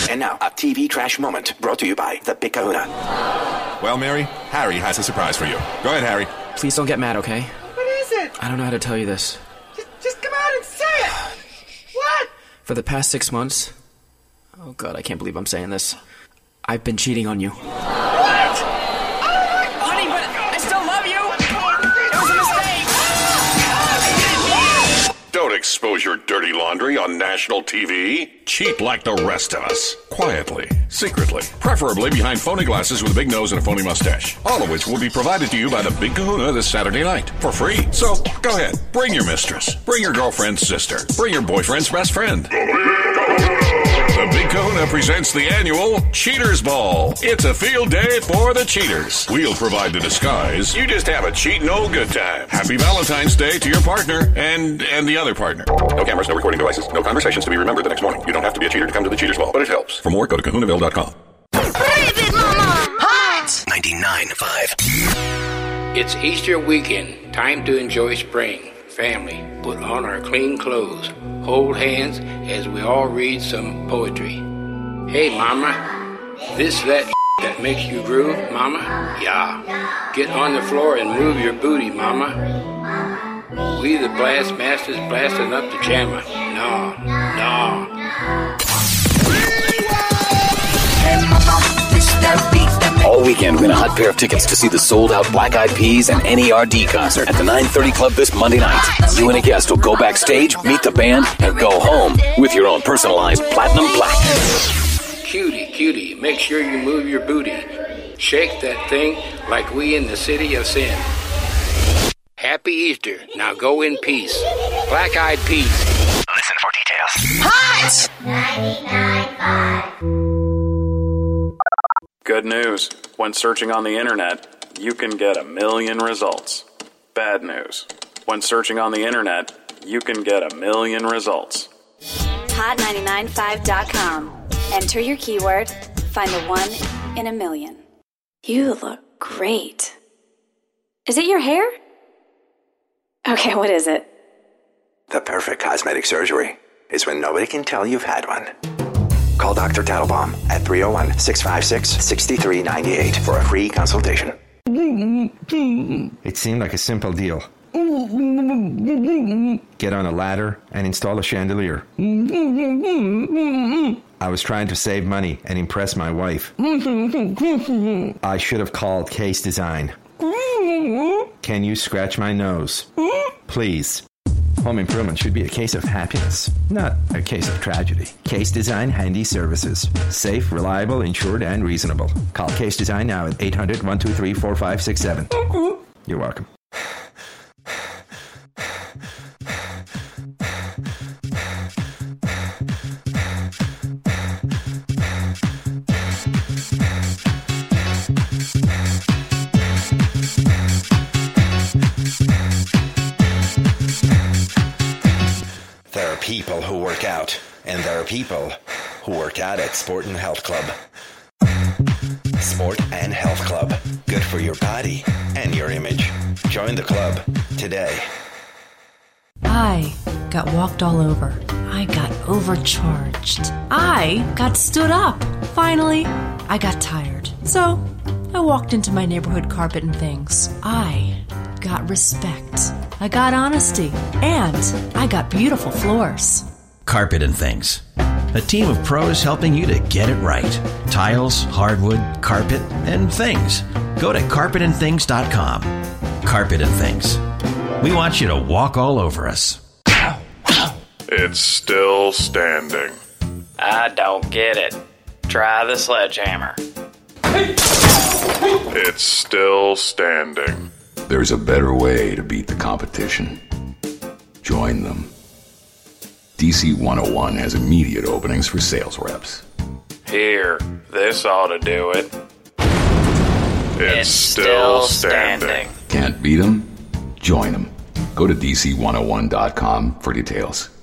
And now, a TV trash moment brought to you by the Big Kahuna. Well, Mary, Harry has a surprise for you. Go ahead, Harry. Please don't get mad, okay? What is it? I don't know how to tell you this. Just come out and say it! What? For the past 6 months... Oh, God, I can't believe I'm saying this. I've been cheating on you. What? Honey, but I still love you! It was a mistake! Don't expose your dirty laundry on national TV. Cheat like the rest of us. Quietly, secretly, preferably behind phony glasses with a big nose and a phony mustache. All of which will be provided to you by the Big Kahuna this Saturday night for free. So, go ahead. Bring your mistress. Bring your girlfriend's sister. Bring your boyfriend's best friend. The Big Kahuna presents the annual Cheaters Ball. It's a field day for the cheaters. We'll provide the disguise. You just have a cheat no good time. Happy Valentine's Day to your partner and the other partner. No cameras, no recording devices, no conversations to be remembered the next morning. You don't have to be a cheater to come to the Cheaters Ball, but it helps. For more, go to kahunaville.com. David, Mama! Hot! 99.5. It's Easter weekend. Time to enjoy spring. Family, put on our clean clothes. Hold hands as we all read some poetry. Hey, Mama, this that makes you groove, Mama? Yeah. Get on the floor and move your booty, Mama. We the blast masters blasting up the jammer. No. All weekend, win a hot pair of tickets to see the sold-out Black Eyed Peas and NERD concert at the 9:30 Club this Monday night. You and a guest will go backstage, meet the band, and go home with your own personalized platinum plaque. Cutie, make sure you move your booty. Shake that thing like we in the city of sin. Happy Easter. Now go in peace. Black Eyed Peas. Listen for details. Hot! 99.5. Good news. When searching on the internet, you can get 1 million results. Bad news. When searching on the internet, you can get 1 million results. Hot995.com. Enter your keyword. Find the 1 in 1 million. You look great. Is it your hair? Okay, what is it? The perfect cosmetic surgery is when nobody can tell you've had one. Call Dr. Tattlebaum at 301-656-6398 for a free consultation. It seemed like a simple deal. Get on a ladder and install a chandelier. I was trying to save money and impress my wife. I should have called Case Design. Can you scratch my nose? Please. Home improvement should be a case of happiness, not a case of tragedy. Case Design Handy Services. Safe, reliable, insured, and reasonable. Call Case Design now at 800-123-4567. You're welcome. There are people who work out, and there are people who work out at Sport and Health Club. Sport and Health Club. Good for your body and your image. Join the club today. I got walked all over. I got overcharged. I got stood up. Finally, I got tired. So, I walked into my neighborhood Carpet and Things. I got respect. I got honesty. And I got beautiful floors. Carpet and Things. A team of pros helping you to get it right. Tiles, hardwood, carpet, and things. Go to carpetandthings.com. Carpet and Things. We want you to walk all over us. It's still standing. I don't get it. Try the sledgehammer. It's still standing. There's a better way to beat the competition. Join them. DC 101 has immediate openings for sales reps. Here, this ought to do it. It's still standing. Can't beat them? Join them. Go to DC101.com for details.